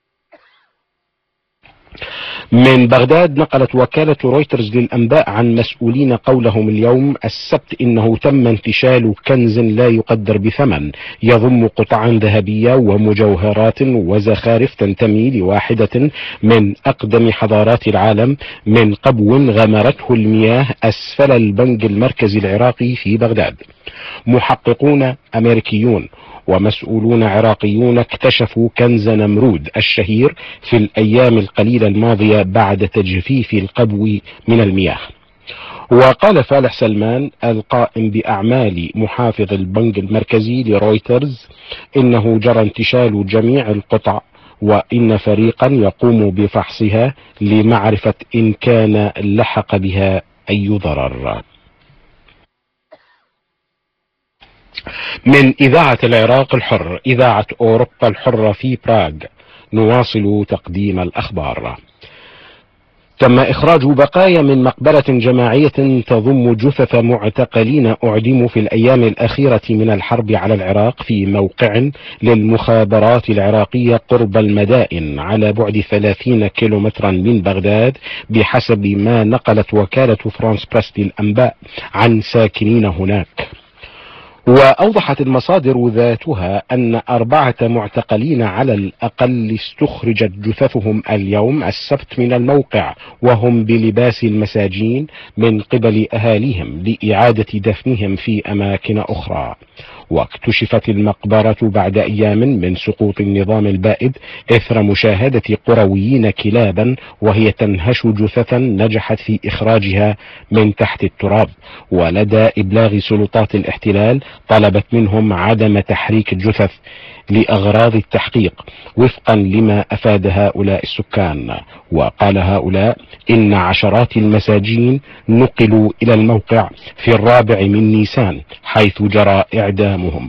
من بغداد نقلت وكالة رويترز للأنباء عن مسؤولين قولهم اليوم السبت إنه تم انتشال كنز لا يقدر بثمن يضم قطعا ذهبية ومجوهرات وزخارف تنتمي لواحدة من أقدم حضارات العالم من قبو غمرته المياه أسفل البنك المركزي العراقي في بغداد. محققون أمريكيون ومسؤولون عراقيون اكتشفوا كنز نمرود الشهير في الأيام القليلة الماضية بعد تجفيف القبو من المياه. وقال فالح سلمان القائم بأعمال محافظ البنك المركزي لرويترز إنه جرى انتشال جميع القطع وإن فريقا يقوم بفحصها لمعرفة إن كان لحق بها أي ضرر. من إذاعة العراق الحر، إذاعة أوروبا الحرة في براغ، نواصل تقديم الأخبار. تم إخراج بقايا من مقبرة جماعية تضم جثث معتقلين أعدموا في الأيام الأخيرة من الحرب على العراق في موقع للمخابرات العراقية قرب المدائن على بعد 30 كيلومترا من بغداد، بحسب ما نقلت وكالة فرانس بريس للأنباء عن ساكنين هناك. وأوضحت المصادر ذاتها أن 4 معتقلين على الأقل استخرجت جثثهم اليوم السبت من الموقع وهم بلباس المساجين من قبل أهاليهم لإعادة دفنهم في أماكن أخرى. واكتشفت المقبرة بعد أيام من سقوط النظام البائد إثر مشاهدة قرويين كلابا وهي تنهش جثثا نجحت في إخراجها من تحت التراب. ولدى إبلاغ سلطات الاحتلال طلبت منهم عدم تحريك الجثث لأغراض التحقيق وفقا لما أفاد هؤلاء السكان. وقال هؤلاء إن عشرات المساجين نقلوا إلى الموقع في 4 نيسان حيث جرى إعدامهم.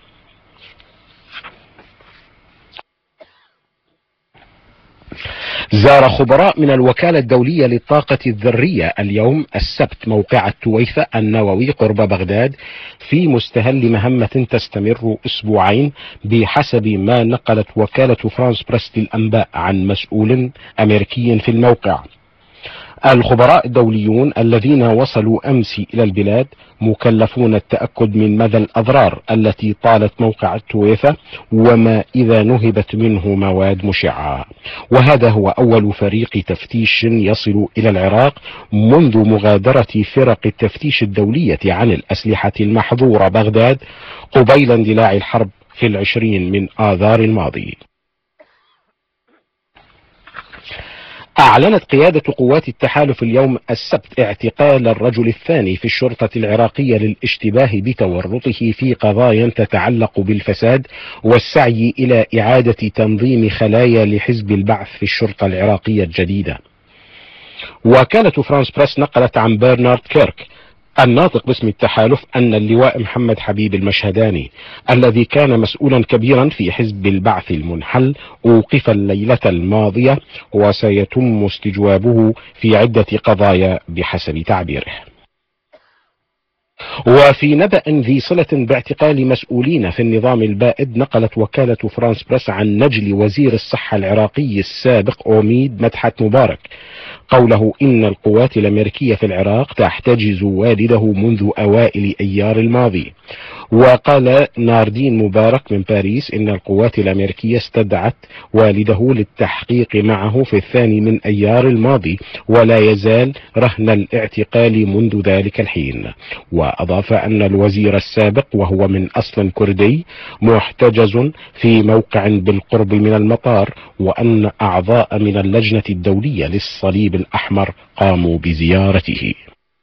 زار خبراء من الوكالة الدولية للطاقة الذرية اليوم السبت موقع التويفة النووي قرب بغداد في مستهل مهمة تستمر أسبوعين بحسب ما نقلت وكالة فرانس بريس للأنباء عن مسؤول أمريكي في الموقع. الخبراء الدوليون الذين وصلوا أمس إلى البلاد مكلفون التأكد من مدى الأضرار التي طالت موقع التويفة وما إذا نهبت منه مواد مشعة. وهذا هو أول فريق تفتيش يصل إلى العراق منذ مغادرة فرق التفتيش الدولية عن الأسلحة المحظورة بغداد قبيل اندلاع الحرب في 20 من آذار الماضي. أعلنت قيادة قوات التحالف اليوم السبت اعتقال الرجل الثاني في الشرطة العراقية للاشتباه بتورطه في قضايا تتعلق بالفساد والسعي إلى إعادة تنظيم خلايا لحزب البعث في الشرطة العراقية الجديدة. وكالة فرانس بريس نقلت عن برنارد كيرك الناطق باسم التحالف أن اللواء محمد حبيب المشهداني الذي كان مسؤولا كبيرا في حزب البعث المنحل أوقف الليلة الماضية وسيتم استجوابه في عدة قضايا بحسب تعبيره. وفي نبأ ذي صلة باعتقال مسؤولين في النظام البائد، نقلت وكالة فرانس بريس عن نجل وزير الصحة العراقي السابق أوميد مدحت مبارك قوله إن القوات الأمريكية في العراق تحتجز والده منذ أوائل أيار الماضي. وقال ناردين مبارك من باريس إن القوات الأمريكية استدعت والده للتحقيق معه في 2 أيار الماضي ولا يزال رهن الاعتقال منذ ذلك الحين. وأضاف أن الوزير السابق وهو من أصل كردي محتجز في موقع بالقرب من المطار، وأن أعضاء من اللجنة الدولية للصليب الأحمر قاموا بزيارته.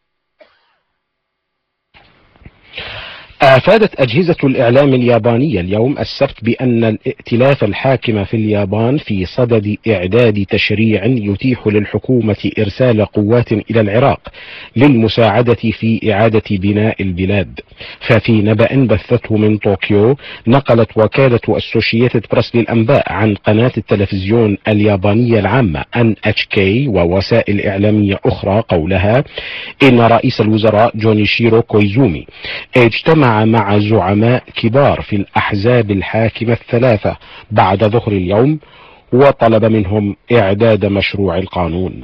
أفادت أجهزة الإعلام اليابانية اليوم السبت بأن الائتلاف الحاكم في اليابان في صدد إعداد تشريع يتيح للحكومة إرسال قوات إلى العراق للمساعدة في إعادة بناء البلاد. ففي نبأ بثته من طوكيو، نقلت وكالة أسوشيتد بريس للأنباء عن قناة التلفزيون اليابانية العامة NHK ووسائل إعلامية أخرى قولها إن رئيس الوزراء جونيشيرو كويزومي اجتمع مع زعماء كبار في الأحزاب الحاكمة الثلاثة بعد ظهر اليوم وطلب منهم إعداد مشروع القانون.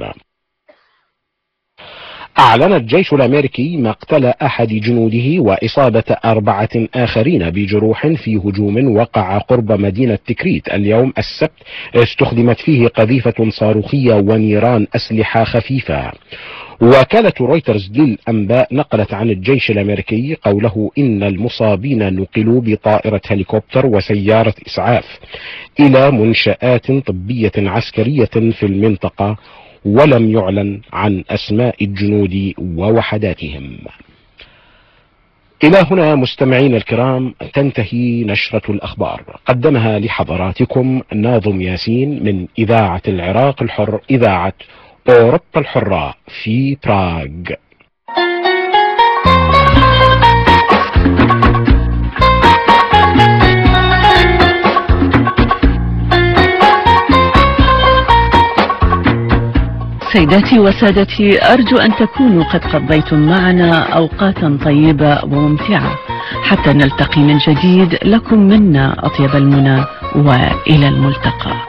أعلن الجيش الأمريكي مقتل أحد جنوده وإصابة 4 آخرين بجروح في هجوم وقع قرب مدينة تكريت اليوم السبت استخدمت فيه قذيفة صاروخية ونيران أسلحة خفيفة. وكالة رويترز للأنباء نقلت عن الجيش الأمريكي قوله إن المصابين نقلوا بطائرة هليكوبتر وسيارة إسعاف إلى منشآت طبية عسكرية في المنطقة، ولم يعلن عن أسماء الجنود ووحداتهم. إلى هنا مستمعين الكرام تنتهي نشرة الأخبار، قدمها لحضراتكم ناظم ياسين من إذاعة العراق الحر، إذاعة أوروبا الحرة في براغ. سيداتي وسادتي، أرجو أن تكونوا قد قضيتم معنا أوقاتا طيبة وممتعة. حتى نلتقي من جديد، لكم منا أطيب المنى وإلى الملتقى.